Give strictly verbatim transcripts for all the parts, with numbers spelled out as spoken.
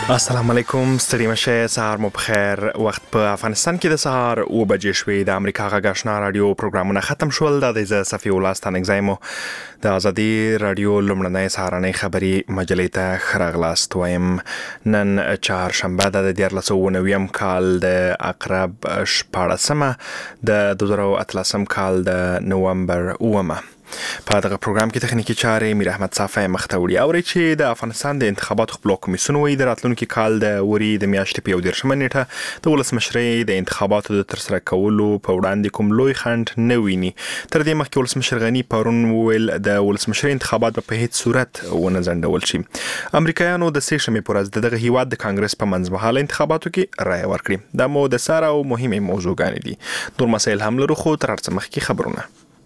السلام علیکم، ستړي مشه، سهار مو بخیر. وخت په افغانستان کې د سهار او بجې شوې. د امریکا غږ آشنا رادیو پروګرامونه ختم شول. د دې صفي ولستان اگزایمو د ازادي رادیو لمړنۍ سهارنۍ خبري مجلې ته خراغلاست وایم. نن چهارشنبه د دیارلس سوه اوه نوي کال د عقرب شپاړسمه د دوه زره او اتلسم کال د نومبر اومه. په دغه پروګرام کې تخنیکی چارې میر احمد صافی مخته وړي. اوري چې د افغانستان د انتخاباتو خپلواک کمیسیون وایي د راتلونکي کال د وري د میاشتې په یو دېرشمه نیټه د ولسمشرۍ د انتخاباتو د ترسره کولو په وړاندې کوم لوی خنډ نه ویني. تر دې مخکې ولسمشر غني پرون وویل د ولسمشرۍ انتخابات په هیڅ صورت ونه ځنډول شي. امریکایانو د سې شنبې په ورځ دغه هیواد د کانګرس په منځمهاله انتخاباتو کې رایه ورکړه. دا مو د ساره او مهمه موضوعګانې دي. نور مسایل هم لرو، خو تر هر څه مخکې خبرونه.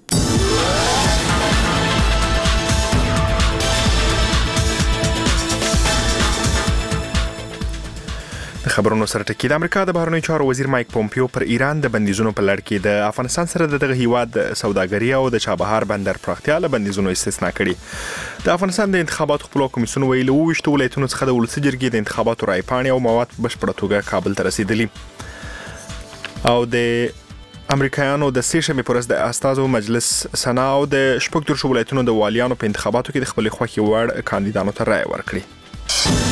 د خبرونو سره ټکی. د امریکا د بهرنیو چارو وزیر مایک پومپیو پر ایران د بندیزونو په لړ کې د افغانستان سره دغه هیواد سوداګري او د چابهار بندر پراختیا له بندیزونو استثنا کړي. د افغانستان د انتخاباتو خپلواک کمیسیون ویلي اووه ویشت ولایتونو څخه د ولسي جرګې د انتخاباتو رایپاڼې او مواد په بشپړه توګه کابل ته رسیدلي. او د امریکایانو د سې شنبې په ورځ د استازو مجلس سنا او د شپږ دېرشو ولایتونو د والیانو په انتخاباتو کې د خپلې خوښې وړ کاندیدانو ته رایه ورکړي.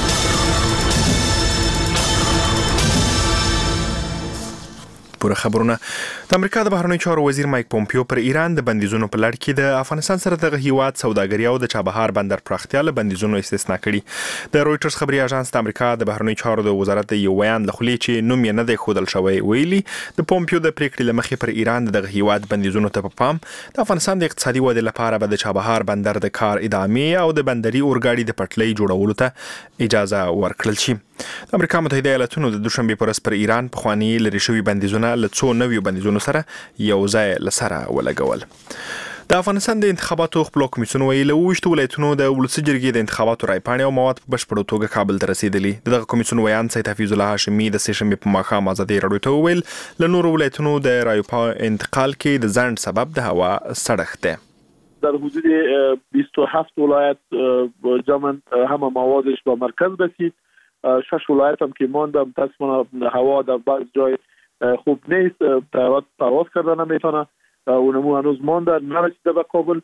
پوره خبرونه. د امریکا د بهرنیو چارو وزیر مایک پومپیو پر ایران د بندیزونو په لړ کې د افغانستان سره دغه هیواد سوداګري او د چابهار بندر پراختیا له بندیزونو استثنا کړي. د رويټرز خبري اژانس د امریکا د بهرنیو چارو د وزارت یو بیان له خولې چې نوم یې نه دی ښودل شوی ویلي د پومپیو د پریکړې له مخې پر ایران دغه هیواد بندیزونو ته په پام د افغانستان د اقتصادي ودې لپاره به د چابهار بندر د کار ادامې او د بندري اورګاډي د پټلۍ جوړولو ته اجازه ورکړل شي. د امریکا متحده ایالاتونو د دوشنبه پر ورځ پر ایران په خواني لري شوی بندیزونه له څو نویو بندیزونو سره یو ځای لسره ولګول. د افغانستان د انتخاباتو خپلواک کمیسیون ویلي اووه ویشت ولایتونو د ولسي جرګې د انتخاباتو رایپاڼې او مواد په بشپړه توګه کابل ته رسیدلي. دغه کمیسیون ویان سید حفیظ الله هاشمي د سې شنبې په ماښام ازادي رادیو ته وویل له نورو ولایتونو د رایو انتقال کې د ځنډ سبب د هوا سړښت دی. در حدود بیست و هفت ولایت جمعاً همه موادش به مرکز رسید. شش ولایت هم که مانده متاسفانه هوا در بعض جای خوب نیست، پرواز کردن نمیتونه، اونمو هنوز مانده نرسیده به کابل.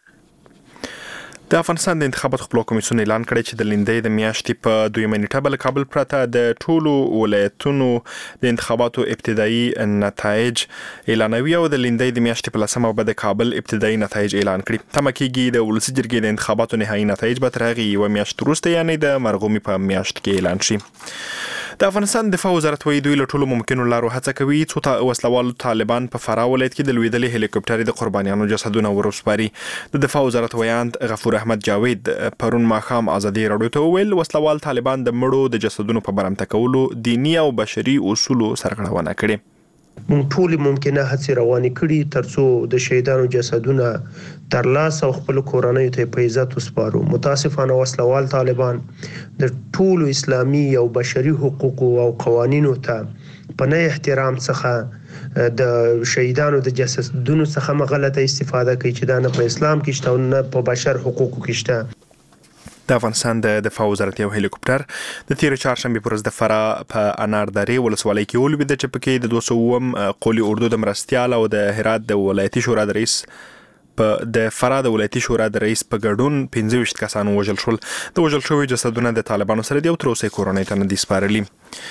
د افغانستان د انتخاباتو خپلواک کمیسیون اعلان کړی چې د لیندۍ د میاشتې په دویمه نیټه به له کابل پرته د ټولو ولایتونو د انتخاباتو ابتدایي نتایج اعلانوي او د لیندۍ د میاشتې په لسمه به د کابل ابتدایي نتایج اعلان کړي. تمه کېږي د ولسي جرګې د انتخاباتو نهایي نتایج به تر هغې یوه میاشت وروسته یعنې د مرغومي په میاشت کې اعلان شي. د افغانستان دفاع وزارت وایي دوی له ټولو ممکنو لارو هڅه کوي څو وسلوال طالبان په فراه ولایت کې د لوېدلې هلیکوپټرې د قربانیانو جسدونه وروسپاري. د دفاع وزارت ویاند غفور احمد جاوید پرون ماښام ازادي رادیو ته وویل وسلوال طالبان د مړو د جسدونو په برمته کولو دینی او بشري اصولو سرغړونه کړې. مونږ ټول ممکنه هڅې روانې کړي ترڅو د شهیدانو جسدونه ترلاسه او خپل کورنۍ ته په عزت وسپارو. متاسفانه وسلوال طالبان د ټولو اسلامي او بشري حقوقو او قوانینو ته په نه احترام څخه د شهیدانو د جسدونو څخه مغلطه استفاده کوي چې دا نه په اسلام کې شته او نه په بشر حقوقو کې شته. د افغانستان د دفاع وزارت یو هلیکوپټر د تیر چهارشنبه پر ورځ د فراه په اناردارې ولسوالۍ کې ولوېد چې پکې د دوه سوه اووم قولي اردو د مرستیال او د هرات د ولایتي شورا د رئیس په د فراه د ولایتي شورا د رئیس په ګډون پنځه ویشت کسان وژل شول. د وژل شوي جسدونه د طالبانو سره دی او تر اوسه کورنۍ ته نه دي سپارلي.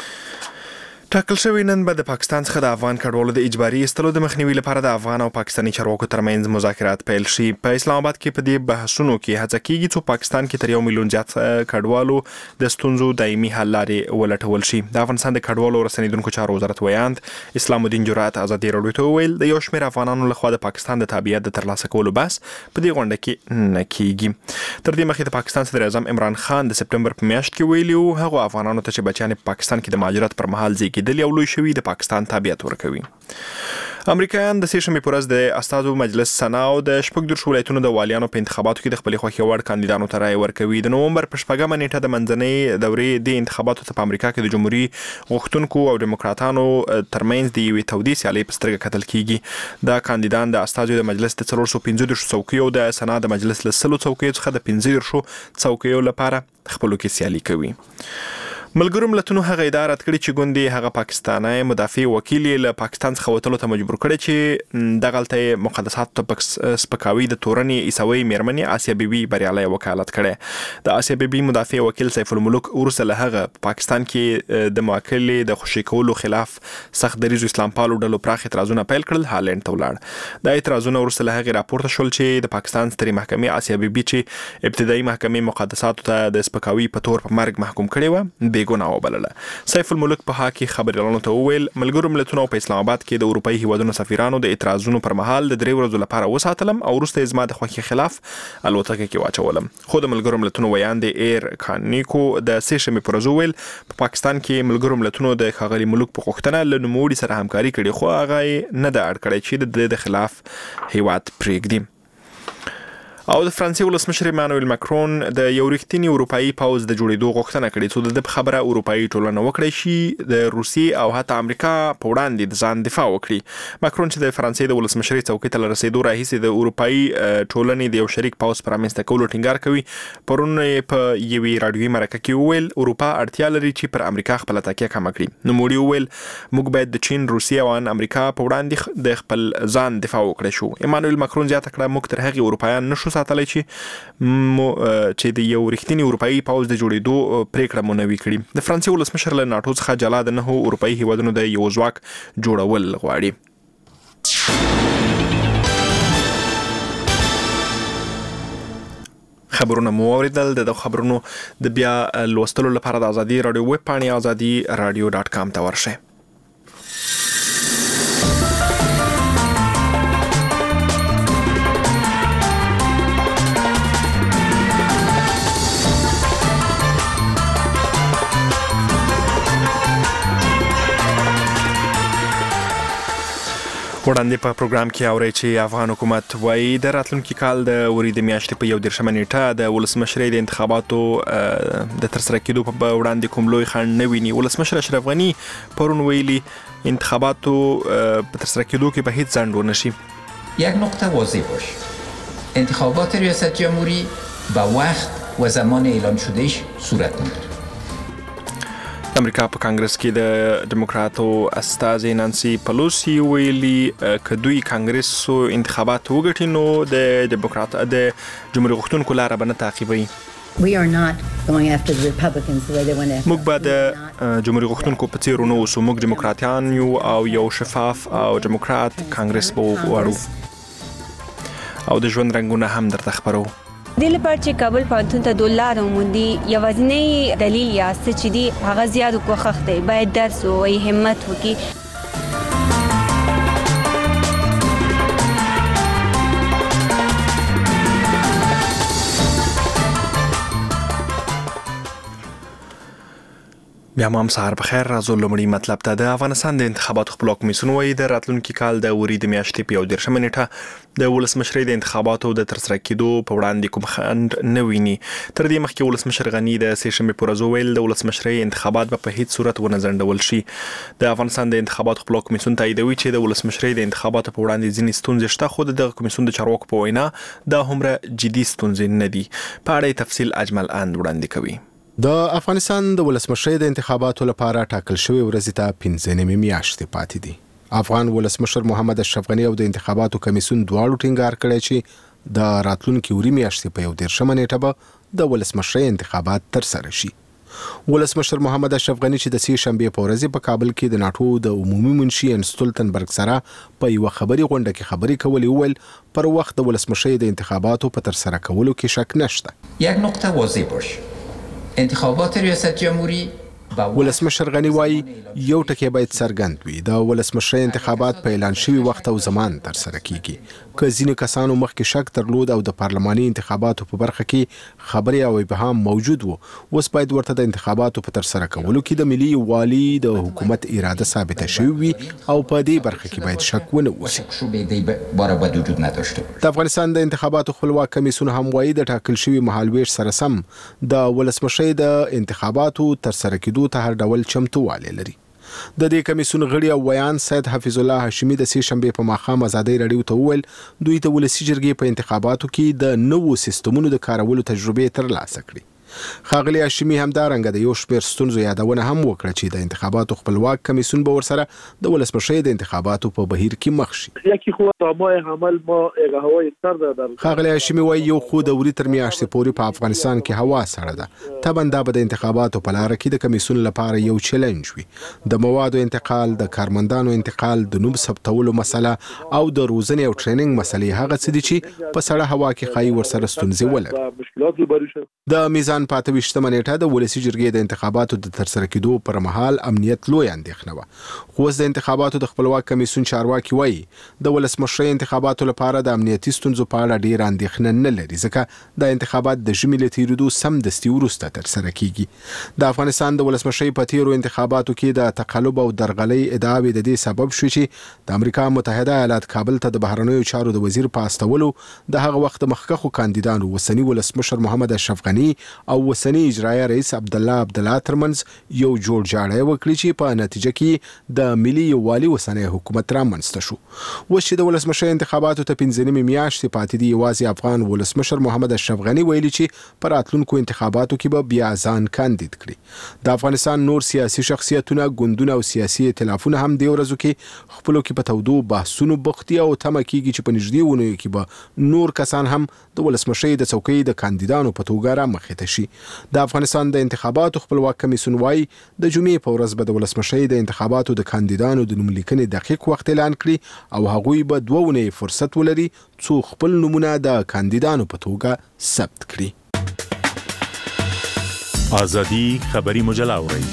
ټاکل شوی نن به د پاکستان څخه د افغان کډوالو د اجباري ایستلو د مخنیوي لپاره د افغان او پاکستاني چارواکو ترمنځ مذاکرات پیل شي. په اسلام آباد کې په دې بحثونو کې هڅه کیږي چې پاکستان کې تر یو میلیون زیات کډوالو د ستونزو دایمي حل لارې ولټول شي. د افغانستان د کډوالو رسنیدونکو چارو وزارت ویاند اسلام الدین جرأت ازادي رادیو ته وویل د یو شمېر افغانانو لخوا د پاکستان د تابعیت د ترلاسه کولو بحث په دې غونډه کې نه کیږي. تر دې مخکې د پاکستان صدر اعظم عمران خان د سپتمبر په میاشت کې ویلي و هغه افغانانو ته چې بچیان په پاکستان کې د مهاجرت پر مهال زیږیدلي او لوی شوي د پاکستان تابعیت ورکوي. امریکایان د سې شنبې پر ورځ د استازو مجلس سنا او د شپږ دېرشو ولایتونو د والیانو په انتخاباتو کې د خپلې خوښې وړ کاندیدانو ته رایه ورکوي. د نومبر په شپږمه نیټه د منځنۍ دورې د انتخاباتو ته په امریکا کې د جمهوریت غوښتونکو او دیموکراتانو ترمنځ د یوې تودې سیالۍ په سترګه کتل کیږي. دا کاندیدان د استازو د مجلس د څلور سوه پنځه دېرش څوکیو او د سنا د مجلس له سلو څوکیو څخه د پنځه دېرشو څوکیو لپاره خپلو کې سیالي کوي. ملګرو ملتونو هغه اداره کړې چې ګوندې هغه پاکستاني مدافع وکیل له پاکستان څخه وتلو ته مجبور کړی چې دغلته مقدسات ته سپکاوي د تورنې عیسوي میرمنې آسیا بیبي بریالي وکالت کړي. د آسیا بیبي مدافع وکیل سیف الملک ورسره له هغه پاکستان کې د موکلې د خوشي کولو خلاف سخت دریځ اسلام پالو ډلو پراخ اعتراضونه پیل کړل. هالند ته ولاړ. د اعتراضونو ورسره له هغه راپورته شول چې د پاکستان سترې محکمې آسیا بیبي چې ابتدایي محکمې مقدساتو ته د سپکاوي په تور په مرګ محکوم کړي و ګناه وبلله. سیف الملک په حق خبريالانو ته وویل ملګرو ملتونو په اسلام آباد کې د اروپאי هیوادونو سفیرانو د اعتراضونو پر مهال د درې ورځې لپاره وساتلم او وروسته زما د خوښۍ خلاف الوتکه کې واچولم. خو د ملګرو ملتونو ویان د ایر کانیکو د سه شنبې پر ورځ ویل په پاکستان کې ملګرو ملتونو د ښاغلي ملک په غوښتنه له نوموړي سره همکاري کړې خو هغه نه د اړ کړی چې د خلاف هیواد پرېږدي. او د فرانسې ولسمشر ایمانوئل ماکرون د یو رښتینی اروپאי پوز د جوړېدو غوښتنه کړې څو د خبره اروپאי ټولنه وکړي شي د روسیې او حتی امریکا په وړاندې د ځان دفاع وکړي. ماکرون چې د فرانسې د ولسمشرۍ څوکۍ ته رسیدو راهیسې د اروپאי ټولنې د یو شریک پوز پر رامنځته کولو ټینګار کوي پرون په یوې رادیوي مرکه کې وویل اروپا اړتیا لري چې پر امریکا خپل تکیه کم کړي. نو موږ وویل موږ باید د چین روسیې او امریکا په وړاندې د خپل ځان دفاع وکړو شو. ایمانوئل ماکرون زیاته کړه موږ تر هغه اروپایان نشو ساتلی چې چې د یو رښتینی اروپאי پوز د جوړېدو پریکړه مونوي کړي. د فرانسې ولسمشر له ناتو څخه جلا د نه اروپאי هیوادونو د یو ځواک جوړول غواړي. خبرونه مو اوریدل. د خبرونو د بیا لوستلو لپاره د ازادي رادیو ویب پاڼې ازادي رادیو ډاټ کام ته ورشئ. وړاندې په پروګرام کې اوري چې افغان حکومت وايي د راتلونکي کال د ورید میاشتې په یو دیرشمه نیټه د ولسمشرۍ د انتخاباتو د ترسره کېدو په وړاندې کوم لوی خنډ نه ویني. ولسمشر اشرف غني پرون ویلي انتخاباتو په ترسره کېدو کې به هیڅ ځنډ ونه شي. یک نکته واضح باش انتخابات ریاست جمهوری به وقت و زمان اعلان شدهش صورت میگیره. امریکا په کانګرس کې د دیموکراتو استازي نانسي پلوسی ویلي ک دوی کانګرس انتخابات وګټي نو د دیموکرات د جمهوریت غوښتونکو لاره به نه تعقیبوي. We are not going after the Republicans the way they want to. موږ به د جمهوریت غوښتونکو په څیر نو اوسو. موږ دیموکراتیان یو او یو شفاف او دیموکرات کانګرس به وغواړو او د ژوند رنګونه هم درته خبرو. د لپاره چې کابل پانتون ته دولار وموندي یوازینی دلیل یا څه چې دی هغه زیات کوښښ دی باید درس او همت وکړي. بیا هم سهار بخیر. راځو لومړی مطلب ته. د افغانستان د انتخاباتو خپلواک کمیسیون وايي د راتلونکي کال د ورید میاشتې په یو دیرشمه نیټه د ولسمشرۍ د انتخاباتو د ترسره کېدو په وړاندې کوم خنډ نه ویني. تر دې مخکې ولسمشر غني د سه شنبې پر ورځ ویل د ولسمشرۍ انتخابات به په هیڅ صورت ونه ځنډول شي. د افغانستان د انتخاباتو خپلواک کمیسیون تاییدوي چې د ولسمشرۍ د انتخاباتو په وړاندې ځینې ستونزې شته خو د کمیسیون د چارواکو په وینا دا هومره جدي ستونزې نه دي. په اړه تفصیل اجمل اند وړاندې کوي. د افغانستان د ولسمشرۍ د انتخاباتو لپاره ټاکل شوی ورځ ته پنځه نیمې میاشتې پاتې دي. افغان ولسمشر محمد اشرف غني او د انتخاباتو کمیسیون دواړو ټینګار کړی چې د راتلونکي وري میاشتې په یو دیرشمه نیټه به د ولسمشرۍ انتخابات ترسره شي. ولسمشر محمد اشرف غني چې د سه شنبې په ورځ په کابل کې د ناتو د عمومي منشي ان ستولتنبرګ سره په یو خبري غونډه کې خبري کولې ویل پر وخت د ولسمشرۍ د انتخاباتو په ترسره کولو کې شک نشته. یک نکته واضح باش انتخابات ریاست جمهوری ولسمشر غني وايي یو ټکی باید څرګند وي د ولسمشرۍ انتخابات په اعلان شوی وخت او زمان ترسره کیږي. که ځینې کسانو مخکې شک درلود او د پارلماني انتخاباتو په برخه کې خبرې او ابهام موجود وو اوس باید ورته د انتخاباتو په ترسره کولو کې د ملي یووالي د حکومت اراده ثابته شوې وي او په دې برخه کې باید شک ونه وشي. د افغانستان د انتخاباتو خپلواک کمیسیون هم وايي د ټاکل شوی مهالویش سره سم د ولسمشرۍ د انتخاباتو ترسره کېدو ته هر ډول چمتووالی لري. د دې کمیسیون غړي او ویان سید حفیظ الله هاشمي د سه شنبې په ماښام ازادي رادیو ته وویل دوی ته ولسی جرګې په انتخاباتو کې د نوو سیستمونو د کارولو تجربه ترلاسه کړې. ښاغلي هاشمي همدارنګه د یو شمېر ستونزو یادونه هم وکړه چې د انتخاباتو خپلواک کمیسیون به ورسره د ولسمشرۍ د انتخاباتو په بهیر کې مخ شي. یکی خو تمام عمل ما هوای سر ده. ښاغلي هاشمي وایي یو خو د وري تر میاشتې پورې په افغانستان کې هوا سړه ده. طبعا دا به د انتخاباتو په لاره کې د کمیسیون لپاره یو چیلنج وي. د موادو انتقال، د کارمندانو انتقال، د نوم ثبتولو مسله او د روزنې او ټریننګ مسلې هغه څه دي چې په سړه هوا کې ښایي ورسره ستونزې ولري. د میزان په اته ویشتمه نیټه د ولسي جرګې د انتخاباتو د ترسره کېدو پر مهال امنیت لوی اندېښنه وه. خو اوس د انتخاباتو د خپلواک کمیسیون چارواکي وایي د ولسمشرۍ انتخاباتو لپاره د امنیتي ستونزو په اړه ډېره اندېښنه نه لري، ځکه د انتخابات د ژمي له تېرېدو سمدستي وروسته ترسره کیږي. د افغانستان د ولسمشرۍ په تیرو انتخاباتو کې د تقلب او درغلۍ ادعاوې د دې سبب شو چې د امریکا متحده ایالات کابل ته د بهرنیو چارو د وزیر په استولو د هغه وخت مخکښو کاندیدانو وسنی ولسمشر محمد اشرف غني او وسنی اجرایه رئیس عبدالله عبدالله ترمنځ یو جوړ جاړی وکړي چې په نتیجه کې د ملي یووالي وسنی حکومت رامنځته شو. اوس چې د ولسمشرۍ انتخاباتو ته پنځه نیمې میاشتې پاتې دي، یوازې افغان ولسمشر محمد اشرف غني ویلي چې په راتلونکو انتخاباتو کې به بیا ځان کاندید کړي. د افغانستان نور سیاسي شخصیتونه، ګوندونه او سیاسي ائتلافونه هم دې ورځو کې خپلو کې په تودو بحثونو بوخت دي او تمه کېږي چې په نږدې اونیو کې به نور کسان هم د ولسمشرۍ د څوکۍ د کاندیدانو په توګه رامخې ته شي. د افغانستان د انتخاباتو خپلواک کمیسیون وایي د جمعې په ورځ به د ولسمشرۍ د انتخاباتو د کاندیدانو د نوملیکنې دقیق وخت اعلان کړي او هغوی به دوه اونۍ فرصت ولري څو خپل نومونه د کاندیدانو په توګه ثبت کړي. آزادی خبری مجله اورئ.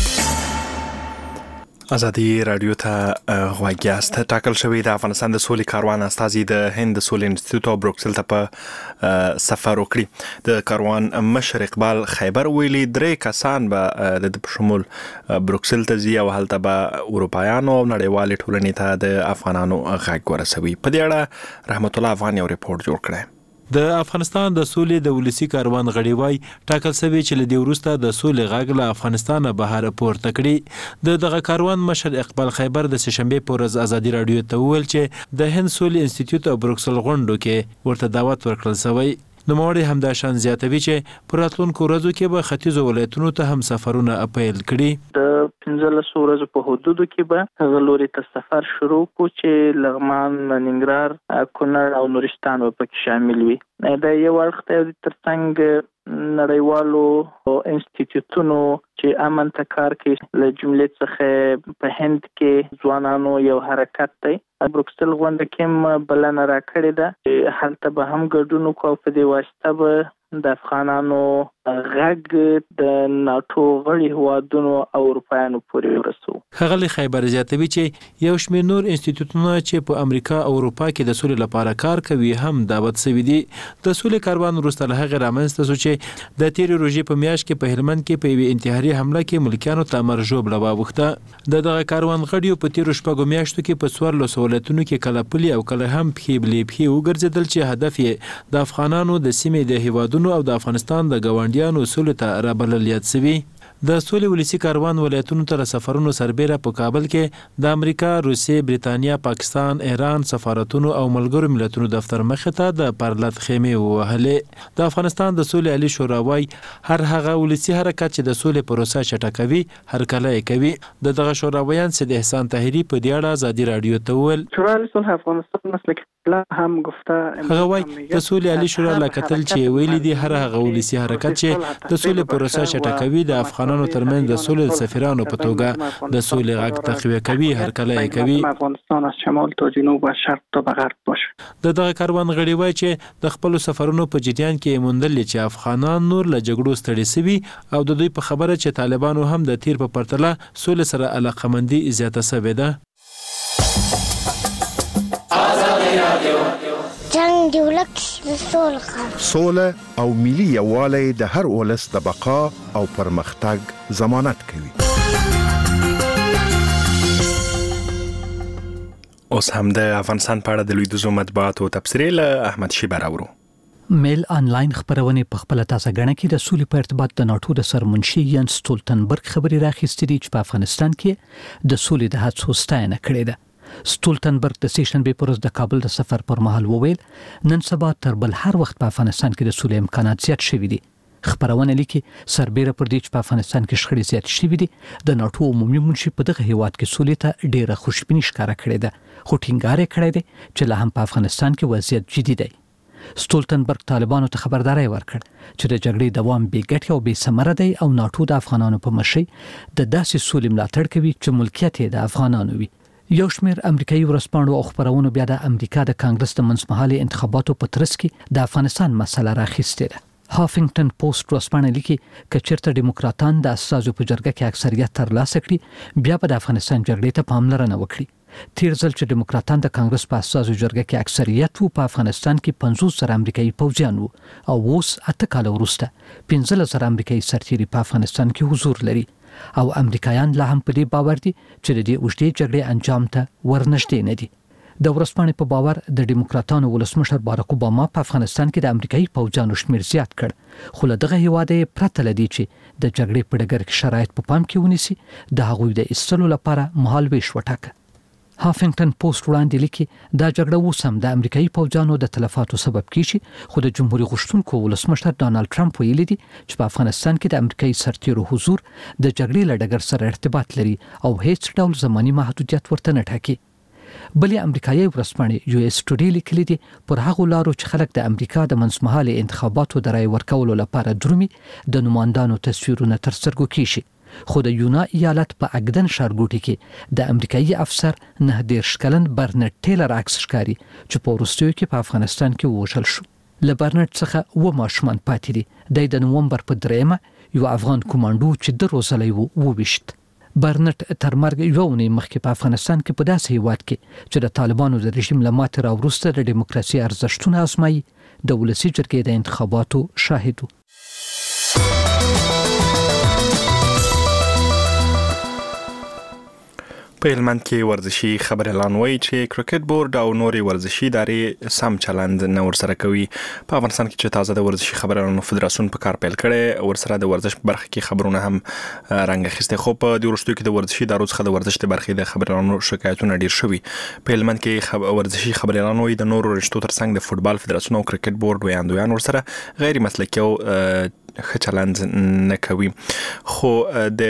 آزادی رادیو ته غوږ یاست. ټاکل شوی د افغانستان د سولې کاروان استازي د هند د سولې انسټیټیوټ او بروکسل ته په سفر وکړي. د کاروان مشر اقبال خیبر ویلي درې کسان به د شمول بروکسل ته ځي او هلته به اروپایانو او نړیوالې ټولنې ته د افغانانو غږ ورسوي. په دې اړه رحمت الله افغان یو ریپورت جوړ کړی. د افغانستان د سولې د ولسی کاروان غړي وای ټاکل شوی چې له دې وروسته د سولې غږ له افغانستان بهر پورته کړي. د دغه کاروان مشر اقبال خیبر د سهشنبه په ورځ آزادي رادیو ته وویل چې د هند سولې انسټیټیوټ او بروکسل غونډو کې ورته دعوت ورکړل شوی. نوموړی همداشان زیاتوي چې په راتلونکو ورځو کې به ختیځو ولایتونو ته هم سفرونه پیل کړي. د پنځلسو ورځو په حدودو کې به هغه لوري ته سفر شروع کو چې لغمان، ننګرهار، کونړ او نورستان به پکې شامل وي. دا یو وخت ترڅنګ نړیوالو انسټیټیوټونو چې امن ته کار کوي له جملې څخه په هند کې ځوانانو یو حرکت دی. بروکسل غونډه کې بلنه راکړې ده چې هلته به هم ګډون وکړو. په دې واسطه به د افغانانو غږ د ناتو غړي هوادونو او اروپایانو پورې ورسو. ښاغلي خیبر زیاتوي چې یو شمېر نور انسټیټیوټونه چې په امریکا او اروپا کې د سولې لپاره کار کوي هم دعوت شوي دي. د سولې کاروان وروسته له هغې رامنځته شو چې د تېرې روژې په میاشت کې په هلمند کې په یوې انتحاري حمله کې ملکیانو ته امر ژوبله واوښته. د دغه کاروان غړیو په تېرو شپږو میاشتو کې په څوارلسو ولایتونو کې کله پلي او کله هم پښې بلې پښې وګرځېدل چې هدف یې د افغانانو د سیمې د هیوادونو او د افغانستان د ګاونډیانو سولې ته رابلل یاد شوي. د سولې ولسی کاروان ولایتونو ته سفرونو سربېره په کابل کې د امریکا، روسیې، بریتانیا، پاکستان، ایران سفارتونو او ملګرو ملتونو دفتر مخې ته د پرلط خیمې ووهلې. د افغانستان د سولې عالي شورا وایي هر هغه ولسی حرکت چې د سولې پروسه چټکوي هرکله یې کوي. د دغه شورا ویان سید احسان طاهري په دې اړه آزادي رادیو ته وویل هغه وایي د سولې عالي شورا لا کتل چې ویلي دي هر هغه ولسی حرکت چې د سولې پروسه چټکوي د افغانانو ترمنځ د سولې د سفیرانو په توګه د سولې غږ تقویه کوي هرکله یې کوي. افغانستان از شمال تا جنوب و شرق تا به غرب باشه. د دغه کاروان غړي وایي چې د خپل سفرونو په جریان کې موندل چې افغانان نور له جګړو ستړي شوي او د دوی په خبره چې طالبانو هم د تیر په پرتله سولې سره علاقمندي زیاته شوې ده. جنگ دی ولک سوله سوله او ملي یووالی د هر ولس د بقا او پرمختګ ضمانت کوي. اوس هم د افغانستان په اړه د لویدیځو مطبوعاتو تبصرې له احمد شیبه راوړو. میل آنلاین خبرونه په خپل تازه غنه کې د سولې په ارتباط د ناتو د سرمنشي ین سټولتنبرګ خبري راخستې دي چې په افغانستان کې د سولې د هڅو ستاینه کړې ده. سټولتنبرګ د سیشنبه پر ورځ د کابل د سفر پر مهال وویل نن سبا تر بل هر وخت په افغانستان کې د سولې امکانات زیات شوي دي. خبرونه لیکي سربېره پر دې چې په افغانستان کې شخړې زیات شوې دي د ناتو عمومي منشي په دغه هیواد کې سولې ته ډېره خوشبیني ښکاره کړې ده خو ټینګار یې کړی دی چې لا هم په افغانستان کې وضعیت جدي دی. ستولتنبرګ طالبانو ته خبرداري ورکړ چې د جګړې دوام بې ګټې او بې ثمره دی او ناتو د افغانانو په مشرۍ د داسې سولې ملاتړ کوي چې ملکیت یې د افغانانو وي. یو شمېر امریکایي ورځپاڼو او خبرونو بیا د امریکا د کانګرس د منځمهالي انتخاباتو په ترڅ کې د افغانستان مسله راخیستې ده. هافینګټن پوسټ ورځپاڼه لیکي که چېرته ډیموکراتان د استازو په جرګه کې اکثریت ترلاسه کړي بیا به د افغانستان جګړې ته پاملرنه وکړي. تیر ځل چې ډیموکراتان د کانګرس په استازو جرګه کې اکثریت وو په افغانستان کې پنځوس زره امریکایي پوځیان وو او اوس اته کاله وروسته پنځلس زره امریکایي سرتیري په افغانستان کې حضور لري او امریکایان لا هم په دې باور دي چې د دې اوږدې جګړې انجام ته ورنږدې نه دي. د ورځپاڼې په باور د ډیموکراتانو ولسمشر باراک اوباما په افغانستان کې د امریکایي پوځیانو شمېر زیات کړ خو له دغه هیواده پرته لدی چې د جګړې په ډګر کې شرایط په پام کې ونیسي د هغوی د ایستلو لپاره مهال ویش وټاکه. هافینګټن پوسټ وړاندې لیکي دا جګړه اوس هم د امریکایي پوځیانو د تلفاتو سبب کیږي خو د جمهوریت غوښتونکو ولسمشر ډانلډ ټرمپ ویلي دي چې په افغانستان کې د امریکایي سرتیرو حضور د جګړې له ډګر سره ارتباط لري او هیڅ ډول زماني محدودیت ورته نه ټاکي. بلې امریکایي ورځپاڼې یو اس ټوډې لیکلي دي پر هغو لارو چې خلک د امریکا د منځمهالي انتخاباتو د رای ورکولو لپاره درومي د نمایندانو تصویرونه تر سترګو کیږي خو د یونا ایالت په اګدن ښارګوټي کې د امریکایي افسر نه دېرش کلن برنټ ټیلر عکس ښکاري چې په وروستیو کې په افغانستان کې ووژل شو. له برنټ څخه اووه ماشومان پاتې دي. د نومبر په دریمه یو افغان کومانډو چې د روزلی وو وویشت. برنټ تر مرګ یو اونۍ مخکې په افغانستان کې په داسې هیواد کې چې د طالبانو د رژیم له ماتې راوروسته د ډیموکراسي ارزښتونه ازمایي د ولسي جرګې د انتخاباتو شاهد و. په هلمند کې ورزشي خبريالان وایي چې کرکټ بورډ او نورې ورزشي ادارې سم چلند نه ورسره کوي. په افغانستان کې چې تازه د ورزشي خبريالانو فدراسیون په کار پیل کړي ورسره د ورزش په برخه کې خبرونه هم رنګ اخیسته خو په دې وروستیو کې د ورزشي ادارو څخه د ورزش د برخې د خبريالانو شکایتونه ډیر شوي. په هلمند کې خب... ورزشي خبريالان وایي د نورو رشتو ترڅنګ د فوتبال فدراسیون او کرکټ بورډ ویاندویان ورسره غیر مسلکي او ښه چلند نه کوي. خو د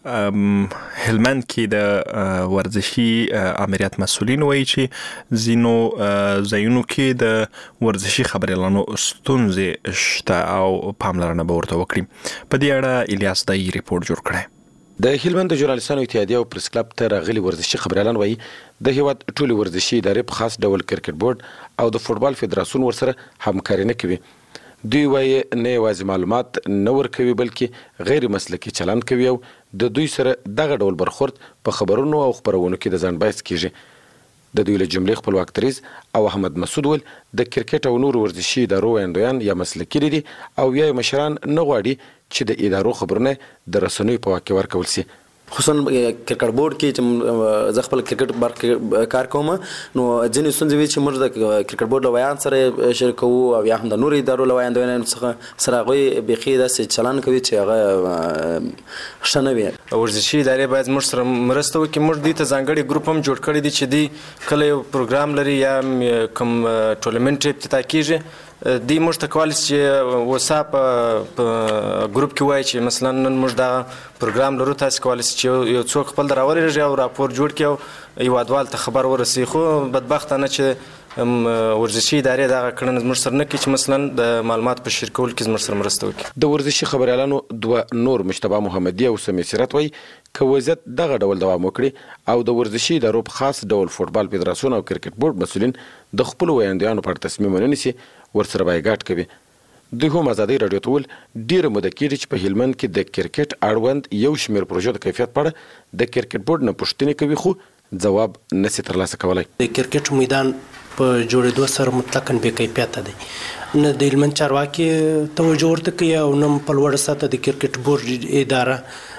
هلمند کې د ورزشي امریت مسؤلین وایي چې زینو زینو کې د ورزشي خبريالانو ستونزې شته او پاملرنه به ورته وکړي. په دې اړه الیاس دای ریپورت جوړ کړی. د هلمند جورنالستانو اتحادیه او پریس کلب ته راغلي ورزشي خبريالان وایي د هیواد ټولې ورزشي ادارې په خاص ډول کرکټ بورډ او د فوتبال فدراسیون ورسره همکاري نه کوي. دوی وایي نه یوازې معلومات نه ورکوي بلکې غیر مسلکي چلند کوي او د دوی سره دغه ډول برخورد په خبرونو او خبرونو کې د ځان باعث کیږي. د دوی له جملې خپلواک دریځ او احمد مسعود ول د کرکټ او نور ورزشي ادارو ویاندویان یا مسلکي دي او یا مشران نه غواړي چې د ادارو خبرونه د رسنیو په واقع ورکول شي. خصوصا کرکټ بورډ کې چې ز خپل کرکټ برخه کار کوم نو ځینې ستونزې وي چې موږ د کرکټ بورډ لویان سره شریکو او یا هم د نورو ادارو لویان دوی څخه سره غوي بخي داسې چلن کوي چې هغه شنوي. ورزشي ادارې باید موږ سره مرسته وکړي. موږ دې ته ځانګړي ګروپ هم جوړ کړی دی چې دی کله یو پروګرام لري یا کوم ټورنمنت افتتاح کیږي دی موږ ته کولای شي واتساپ ګروپ کې وایي چې مثلا نن موږ دا پروګرام لرو تاسو کولای شئ چې یو څوک خپل دراوري او راپور جوړ کړي او یو ادوال ته خبر ورسي. خو بدبختانه چې ورزشي ادارې دا کړنه موږ سره نه کوي چې مثلا د معلومات په شریکول کې موږ سره مرسته وکړي. د ورزشي خبريالانو دوه نور مجتبی محمدي او سمي سیرت وایي که وضعیت دغه ډول دوام وکړي او د ورزشي ادارو په خاص ډول فوتبال فدراسیون او کرکټ بورډ مسؤلین د خپل ویاندویانو پر تصمیم ونیسي ورسره بایګاټ کوي. دوی هم ازادي رادیو ته ول ډیره موده کېږي چې په هلمند کې د کرکټ اړوند یو شمېر پروژو د کیفیت په اړه د کرکټ بورډ نه پوښتنې کوي خو ځواب نشي ترلاسه کولای. د کرکټ میدان په جوړېدو سره مطلقاً بې کیفیته دی. نه د هلمند چارواکي توجه ورته کوي او نه په لوړه سطحه د کرکټ بورډ اداره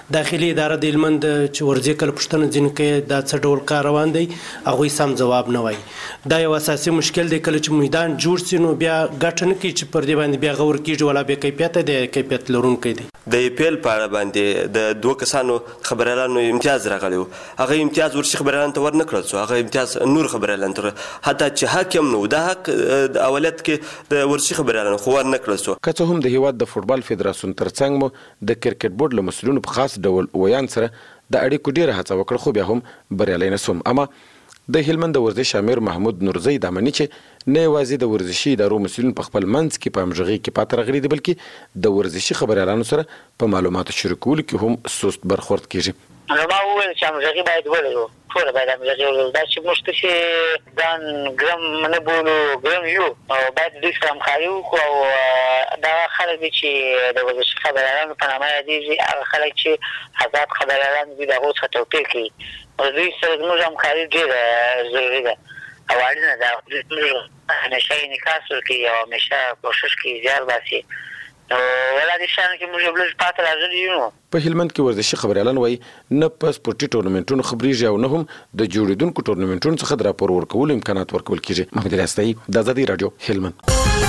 داخلي اداره د هلمند چې ورځې کله پوښتنه ځینې کوي دا څه ډول کار روان دی هغوی سم جواب نه وایي. دا یو اساسي مشکل دی. کله چې میدان جوړ سي نو بیا ګټه نه کوي چې پر دې باندې بیا غور کېږي ولا بې کیفیته دی کیفیت لرونکی دی. د ایپیل په اړه باندې د دوه کسانو خبريالانو امتیاز راغلی و. هغه امتیاز ورشي خبريالانو ته ورنکړل شو. هغه امتیاز نور خبريالانو ته حتی چې حاکم نو د حق د اولیت کې د ورشي خبريالانو خو ورنکړل شو. که څه هم د هیواد د فوټبال فدراسیون ترڅنګ مو د کرکټ بورډ له مسؤلینو په خاص ډول ویان سره د اړیکو ډیره هڅه وکړه خو بیا هم بریالي نه شوم. اما د هلمند د ورزش امیر محمود نورزی د امنی چې نه یوازې د ورزشي ادارو مسؤلین په خپل منځ کې په همغږي کې پاتې راغلي دي بلکې د ورزشي خبريالانو سره په معلوماتو شریکولو کې هم سست برخورد کیږي. نو ما وویل چې همغږي باید ولرو، ټول باید همغږي ولرو. دا چې موږ چې ځان ګرم نه بولو، ګرم یو او باید دوی سره همکاري وکړو. او دا خلک دي چې د ورزشي خبريالانو په نامه یادېږي، هغه خلک چې آزاد خبريالان دي د هغو څخه توپیر کوي. او دوی سره زموږ همکاري ډېره ضروري ده او اړینه ده. موږ همیشه انعکاس ورکوي او همیشه کوښښ کوي زیار باسي. نو ولا دې شان کې موږ بل پاتې راځي یو. په هلمند کې ورزشي خبريالان وایي نه په سپورتي ټورنمنټونو خبريږي او نه هم د جوړیدونکو ټورنمنټونو څخه د راپور ورکولو امکانات ورکول کیږي. محمد الیاستای د آزادي رادیو هلمند.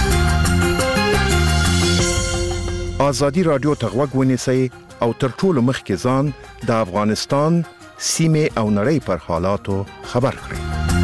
آزادي رادیو ته غوږ ونیسئ او تر ټولو مخکې ځان د افغانستان سیمه او نړۍ پر حالاتو خبر کړئ.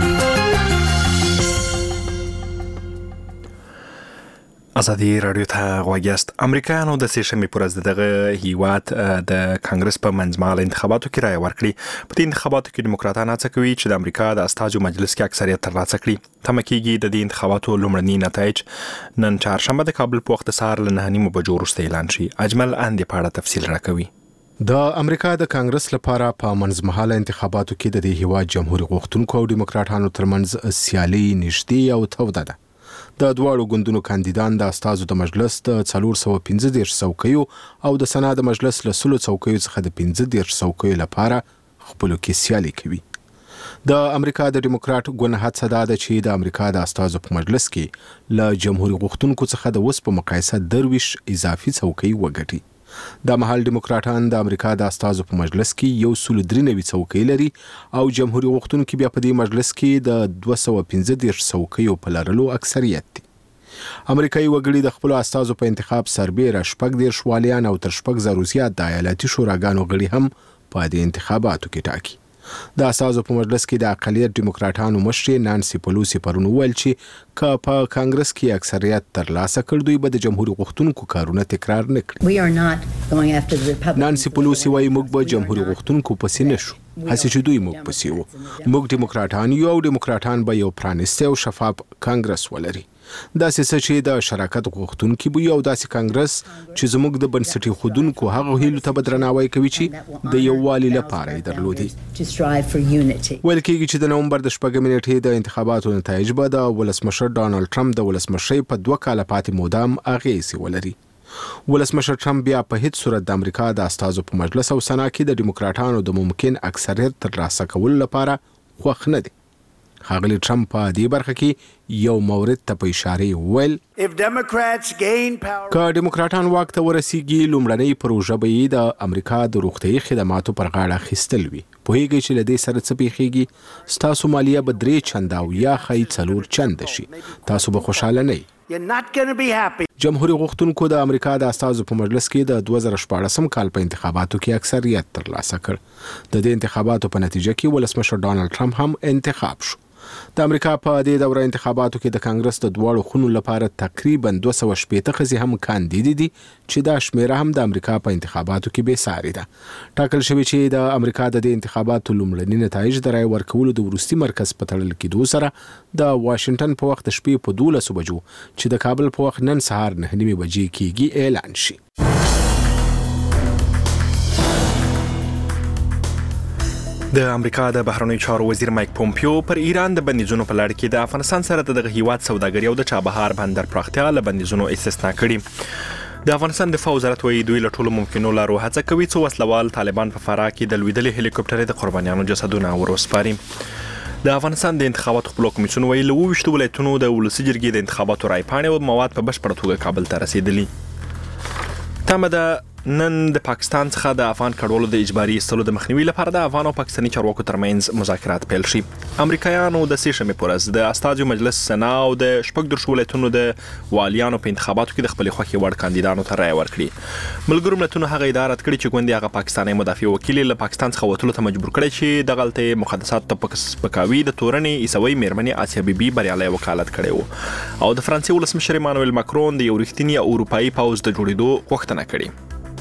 آزادي رادیو ته غوږ یاست. امریکایانو د سې شنبې پر ورځ دغه هیواد د کانګرس په منځمهاله انتخاباتو کې رایه ورکړي. په دې انتخاباتو کې دیموکراتان هڅه کوي چې د امریکا د استازو مجلس کې اکثریت ترلاسه کړي. تمه کېږي د دې انتخاباتو لومړني نتایج نن چهارشنبه د کابل په وخت سهار له نهه نیمو بجو وروسته اعلان شي. اجمل اندې په اړه تفصیل راکوي. د امریکا د کانګرس لپاره په منځمهاله انتخاباتو کې د دې هیواد جمهوریت غوښتونکو او دیموکراتانو ترمنځ سیالي نږدې او توده ده. د دواړو ګوندونو کاندیدان د استازو د مجلس د څلور سوه پنځه دېرش څوکیو او د سنا د مجلس له سلو څوکیو څخه د پنځه دېرش څوکیو لپاره خپلو کې سیالي کوي. د امریکا د دیموکرات ګوند هڅه دا ده چې د امریکا د استازو په مجلس کې له جمهوریت غوښتونکو څخه د اوس په مقایسه درویش اضافي څوکۍ وګټي. د محل دیموکراتان د امریکا د استازو په مجلس کې یو سل درې نوي څوکۍ لري او جمهوریت غوښتونکو بیا په دې مجلس کې د دوه سوه پنځه دېرش څوکیو په لرلو اکثریت دي. امریکایي وګړي د خپل استازو په انتخاب سربېره شپږ دېرش والیان او تر شپږ زرو زیات د ایالتي شوراګانو غړي هم په دې انتخاباتو کې ټاکي. د اساسو په مجلس کې د اقلیت دیموکراتانو مشر نانسي پلوسی پرون ویل چې که په کانګرس کې اکثریت ترلاسه کړ دوی به د جمهوریت غوښتونکو کارونه تکرار نه کړي. نانسي پلوسی وايي موږ به جمهوریت غوښتونکو پسې نشو، هڅه چې دوی موږ پسې وو. موږ دیموکراتان یو او دیموکراتان به یو پرانیسته او شفاف کانګرس ولري. داسې څه چې د شراکت غوښتونکي به یو داسې کانګرس چې زموږ د بنسټي خودونکو هغه هیلو ته بدرناوی کوي چې د یووالي لپاره یې درلودي. ویل کېږي چې د نومبر د شپږمې نیټې د انتخاباتو نتایج به د ولسمشر ډانلډ ټرمپ د ولسمشرۍ په دوه کاله پاتې مودام اغېزې ولري. ولسمشر ټرمپ بیا په هیڅ صورت د امریکا د استازو په مجلس او سنا کې د دیموکراتانو د ممکن اکثریت ترلاسه کولو لپاره خوښ نه دی. ښاغلي ټرمپ په دې برخه کې یو مورد ته په اشاره ویل که دیموکراتان واک ته ورسیږي لومړنۍ پروژه به یې د امریکا د روغتیايي خدماتو پر غاړه اخیستل وي. پوهیږئ چې له دې سره څه پیښیږي؟ ستاسو مالیه به درې چنده او یا ښایي څلور چنده شي. تاسو به خوشحاله نه یئ. جمهوریت غوښتونکو د امریکا د استازو په مجلس کې د دوه زره شپاړسم کال په انتخاباتو کې اکثریت ترلاسه کړ. د دې انتخاباتو په نتیجه کې ولسمشر ډانلډ ټرمپ هم انتخاب شو. د امریکا په دې دوره انتخاباتو کې د کانګرس د دواړو خونو لپاره تقریبا دوه سوه شپېته ښځې هم کاندیدې دي چې دا شمیره هم د امریکا په انتخاباتو کې بې ساري ده. ټاکل شوی چې د امریکا د دې انتخاباتو لومړني نتایج د رایې ورکولو د وروستي مرکز په تړل کېدو سره د واشنگټن په وخت شپې په دولسو بجو چې د کابل په وخت نن سهار نهه نیمې بجې کېږي اعلان شي. د امریکا د بهرنیو چارو وزیر مایک پومپیو پر ایران د بندیزونو په لړ کې د افغانستان سره د دغه هیواد سوداګري او د چابهار بندر پراختیا له بندیزونو استثنا کړي. د افغانستان دفاع وزارت وایي دوی له ټولو ممکنو لارو هڅه کوي څو وسلوال طالبان په فراه کې د لوېدلې هلیکوپټرې د قربانیانو جسدونه وروسپاري. د افغانستان د انتخاباتو خپلواک کمیسیون وایي له اووه ویشتو ولایتونو د ولسي جرګې د انتخاباتو رایې پاڼې او مواد په بشپړه توګه کابل ته رسېدلي. تمه ده نن د پاکستان څخه د افغان کډوالو د اجباري ایستلو د مخنیوي لپاره د افغان او پاکستاني چارواکو ترمنځ مذاکرات پیل شي. امریکایانو د سې شنبې په ورځ د استازو مجلس سنا او د شپږ درش ولایتونو د والیانو په انتخاباتو کې د خپل خوښي وړ کاندیدانو ته رائے ورکړي. ملګرو ملتونو هغه اداره کړې چې ګوندې هغه پاکستاني مدافع وکیل له پاکستان څخه وټلو ته مجبور کړي چې د غلطي مقدسات ته پکاوي د تورنې عیسوي میرمنې آسیا بیبي بریالي وکالت کړي وو او د فرانسې ولسمشر ایمانوئل ماکرون د یو رښتینی اروپאי پاوز د جوړېدو غوښتنه کړې.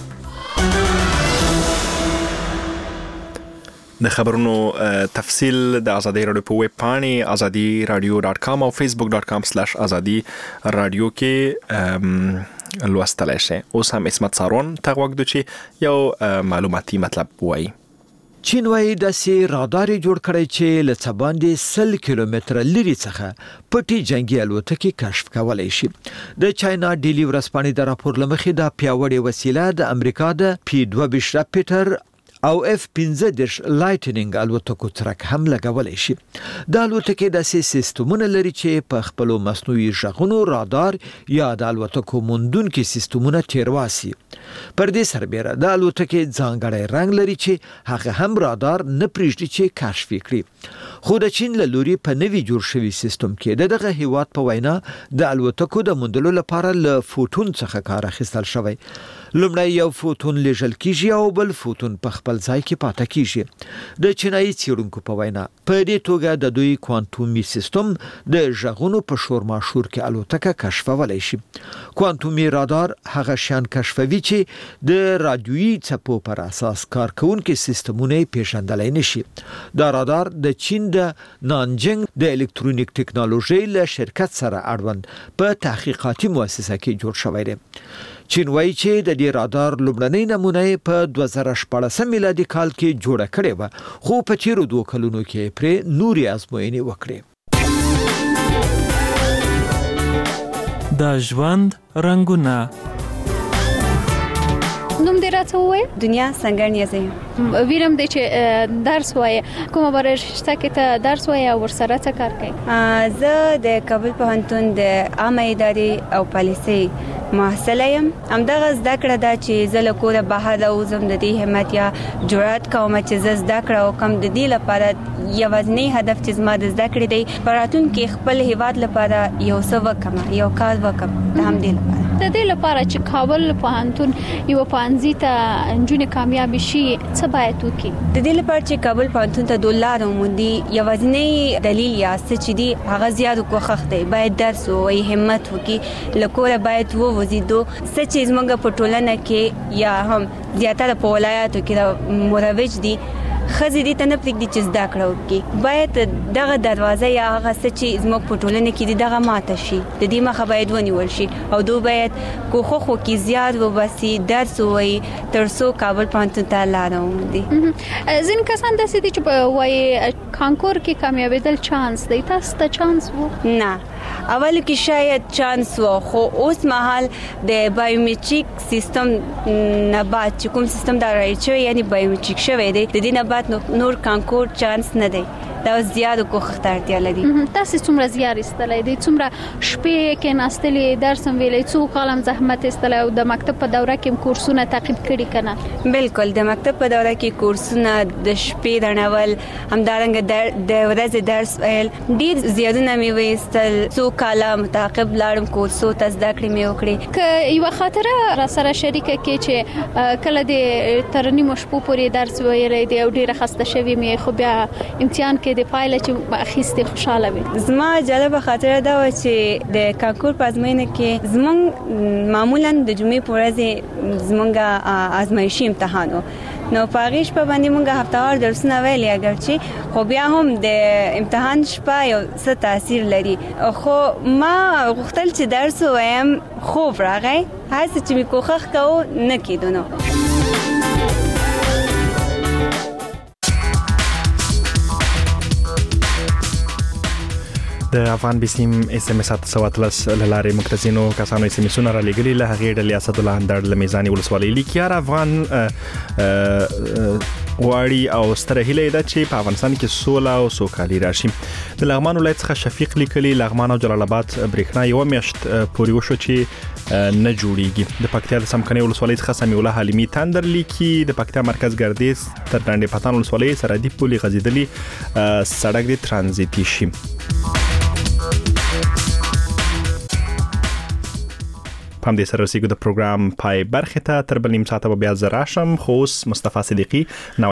د خبرونو تفصیل د ازادي رادیو په ویب پاڼې ازادي رادیو ډاٹ کام او فیسبوک ډاٹ کام سلیش ازادي رادیو کې لوستلای شئ. اوس هم اسمت سارون ته وګورئ چې یو معلوماتي مطلب وایي. چین وايي د سي رادار جوړ کړی چې له څه باندې سل کیلومتر لري څخه پټي جنگي الوتکې کشف کولای شي. د چاینا ډیلی ورځپاڼې د راپور لمخې د پیاوړې وسیله د امریکا د پی دوه ویشت راپټر او اف پنځه دېرش لایټنینګ الوتکو ترک هم لګولای شي. د الوتکې د سیستمونه لري چې په خپل مصنوعي ژغونو رادار یا د الوتکو موندونکو سیستمونه تیرواسي. پر دې سربېره د الوتکې ځانګړی رنگ لري چې هغه هم رادار نه پریږدي چې کشف کړي. خو د چین له لوري په نوي جوړ شوی سیستم کې د دغه هیواد په وینا د الوتکو د موندلو لپاره له فوټون څخه کار اخیستل شوی. لومړی یو فوټون لېږل کیږي او بل فوټون په خپل ځای کې پاتې کیږي. د چینایي څېړونکو په وینا په دې توګه د دوی کوانټومي سیستم د ژغونو په شور ماشور کې الوتکه کشفولای شي. کوانټومي رادار هغه شان کشفوي چې د رادیويي څپو پر اساس کار کوونکي سیستمونه پیژندلای نشي. دا رادار د چین د نانجنګ د الکترونیک ټکنالوژي له شرکت سره اړوند په تحقیقاتي مؤسسه کې جوړ شوی دی. چین وايي چې د دې رادار لومړنۍ نمونه په دوه زره شپږ میلادي کال کې جوړه کړې و خو په تیرو دوه کلونو کې پرې نوري ازموینې وکړې. د ژوند رنگونه نوم دې راته ووایه؟ دنیا سنگرنیه زه ویرم دی چې درس وایه. کومه برشته کې ته درس وایه او ورسره څه کار کوي؟ زه د کابل پوهنتون د عامه ادارې او پالیسۍ محصله یم. همدغه زده کړه ده چې زه له کوره بهر راوځم د دې همت یا جرأت کوم چې زه زده کړه وکړم. د دې لپاره یوازینی هدف چې زما د زده کړې دی په راتلونکي خپل هیواد لپاره یو څه وکړم، یو کار وکړم. د همدې لپاره د دې لپاره چې کابل پوهنتون یو پوهنځي ته نجونې کامیاب شي څه باید وکړي؟ د دې لپاره چې کابل پوهنتون ته د لارو موندي یوازینی دلیل یا څه چې دی هغه زیات کوښښ دی. باید درس ووایي، همت وکړي، له کوره باید ووځي. دو څه چې زموږ په ټولنه کې یا هم زیاتره په ولایاتو کې مروج دي خزې دې ته نه پرېږدي چې زده کړه وکړي. باید دغه دروازه یا هغه څه چې زموږ په ټولنه کې دي دغه ماته شي. د دې مخه باید ونیول شي او دوی باید کوښښ وکړي، زیات وباسي، درس ووایي تر څو کابل پوهنتون ته لاره وموندي. ځینې کسان داسې دي چې وایي کانکور کې کامیابېدل چانس دی. تاسو ته چانس و؟ نه، اول کې شاید چانس و خو اوس مهال د بایومټریک سیستم نه بعد چې کوم سیستم دا راځي چې یعنی بایومټریک شوی دی د دې نه بعد نور کانکور چانس نه دی. دا زیات کوښښ ته اړتیا لري. تاسو څومره زیار ایستلای دي؟ څومره شپې کې ناستلې درس هم ویلې، څو کالم زحمت ایستلای او د مکتب په دوره کې کورسونه تعقیب کړي کنه؟ بالکل، د مکتب په دوره کې کورسونه د شپې رڼول همدارنګه د ورځې درس ویل ډیر زیاتونه مې ویستل. څو کالم تعقیب لاړم کورسو ته زده کړې مې وکړې. که یو خاطره را سره شریکه کې چې کله د ترنیم شپو پورې درس ویلې دی او ډیره خسته شوی مې خو بیا امتحان کې د پایله چې اخیستې خوشاله وي. زما جالبه خاطره دا و چې د کانکور په ازموینه کې زمونږ معمولا د جمعې په ورځ زمونږ ازمایشي امتحان و. نو په هغې شپه باندې مونږ هفتهوار درسونه ویلې اګرچې خو بیا هم د امتحان شپه یو څه تاثیر لري. خو ما غوښتل چې درس ووایم، خوب راغی، هسې چې مې کوښښ کوو نه کېدو. نو د افغان بسیم اس ام اس سواتلس لاره مکتزینو کسانو اس ام اس را لګلی له هغې ډلې اسد الله اندر لمیزانی ولسوالۍ لیکيار افغان غواړي او ستره هیله ده چې په افغانستان کې سوله او سوکالي راشي. د لغمان ولایت څخه شفیق لیکلی لغمان او جلال آباد برېښنا یو میاشت پورې وشو چې نه جوړیږي. د پکتیا د سمکني ولسوالۍ څخه سمیع الله حلیمی تندر لیکي د پکتیا مرکز ګردیز تر ډنډ پټان ولسوالۍ سرحدي پولي غزیدلی سړک د ترانزیتي شي. پام دې سره رسیدو د پروګرام پای برخه ته تر بل نیم ساعته بیا زراشم خو مصطفی صدیقی